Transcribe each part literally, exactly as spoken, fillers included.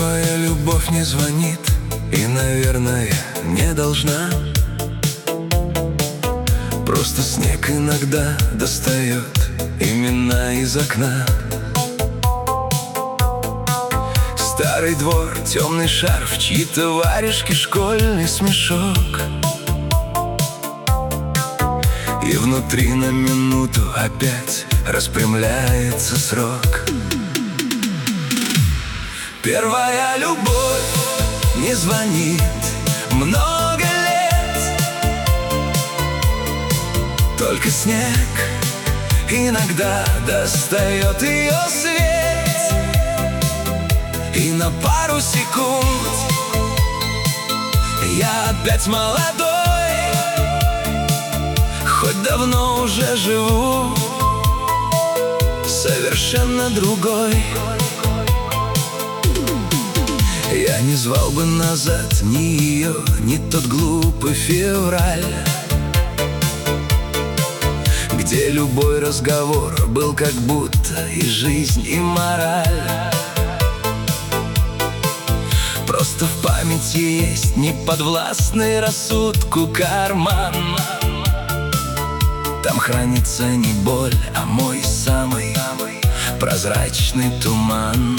Первая любовь не звонит и, наверное, не должна. Просто снег иногда достает имена из окна. Старый двор, темный шарф, чьи-то варежки, школьный смешок. И внутри на минуту опять распрямляется срок. Первая любовь не звонит много лет. Только снег иногда достает ее свет. И на пару секунд я опять молодой, хоть давно уже живу совершенно другой. Я не звал бы назад ни ее, ни тот глупый февраль, где любой разговор был как будто и жизнь, и мораль. Просто в памяти есть неподвластный рассудку карман. Там хранится не боль, а мой самый прозрачный туман.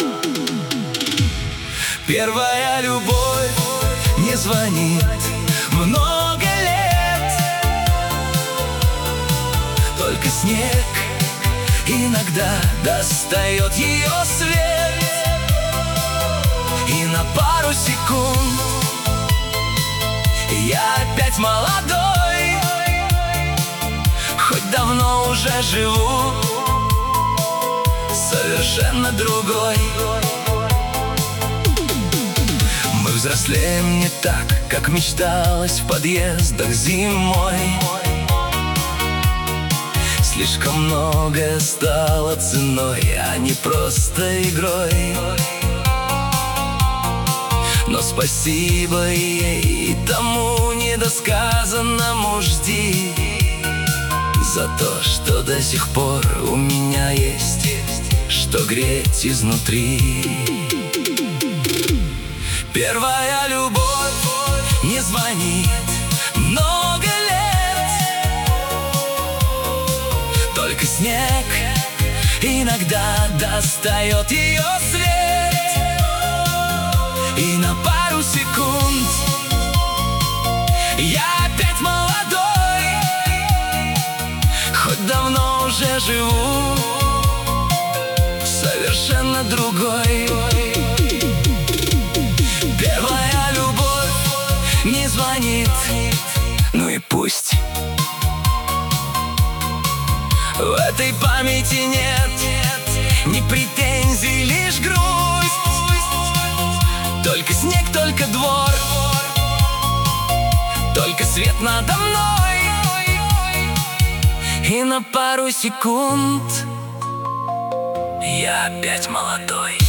Первая любовь не звонит много лет. Только снег иногда достает ее свет. И на пару секунд я опять молодой, хоть давно уже живу совершенно другой. Мы взрослеем не так, как мечталось в подъездах зимой. Слишком многое стало ценой, а не просто игрой. Но спасибо ей и тому недосказанному жди за то, что до сих пор у меня есть что греть изнутри. Первая любовь не звонит много лет. Только снег иногда достает ее свет. И на пару секунд я опять молодой, хоть давно уже живу совершенно другой. Первая любовь не звонит, ну и пусть. В этой памяти нет ни претензий, лишь грусть. Только снег, только двор, только свет надо мной. И на пару секунд я опять молодой.